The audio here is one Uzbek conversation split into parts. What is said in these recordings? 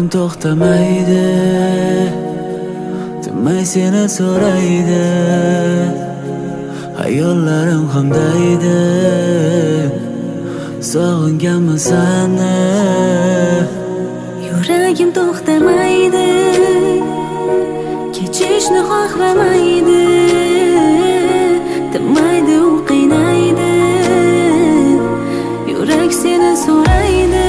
to'xtamaydi, tinmay seni so'raydi. Hayollarim ham daydi, sog'inganman seni. Yuragim to'xtamaydi, kechishni xohlamaydi. Tinmaydi, u qiynaydi, yurak seni so'raydi.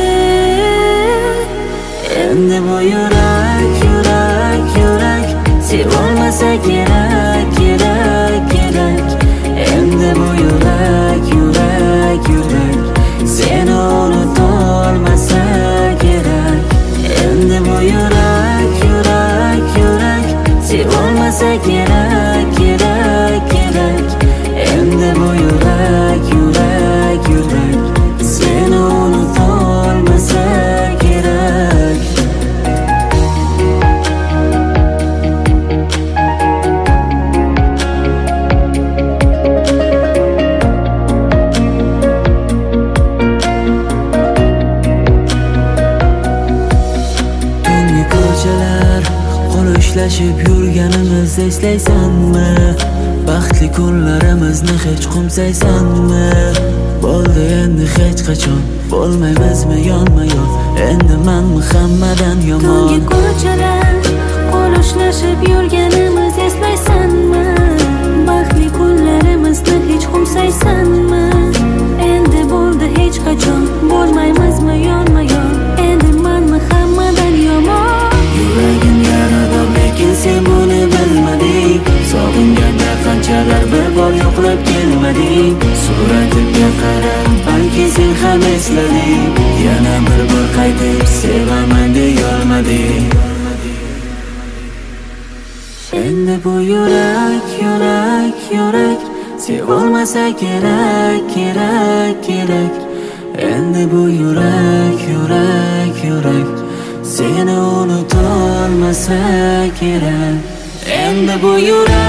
Endi bu yurak, yurak, yurak sevolmasa kerak, kerak, kerak. Endi bu yurak, yurak, yurak seni unutolmasa kerak. Endi bu yurak, yurak, yurak sevolmasa kerak, kerak, kerak. Endi bu yurak, yurak, yurak seni unutolmasa kerak. Qo'l ushlashib yurganimizni eslaysanmi? Baxtli kunlarimizni hech qo'msaysanmi? Bo'ldi endi hech qachon bo'lmaymizmi yonma-yon? Endi men hammadan yomon. Tungi ko'chalar, qo'l ushlashib yurganimizni eslaysanmi? Baxtli kunlarimizni hech qo'msaysanmi? Endi bo'ldi hech qachon bo'lmaymizmi yonma-yon? Endi men hammadan yomon. Yuragim yarador, lekin sen buni bilmading. Sog'inganda qanchalar bir bor yo'qlab kelmading. Suratimga qarab, balki sen ham eslading. Yana bir bor qaytib sevaman deyolmading. Endi bu yurak, yurak, yurak sevolmasa kerak, kerak, kerak. Endi bu yurak, yurak, yurak seni unutolmasa kerak. Endi bu yurak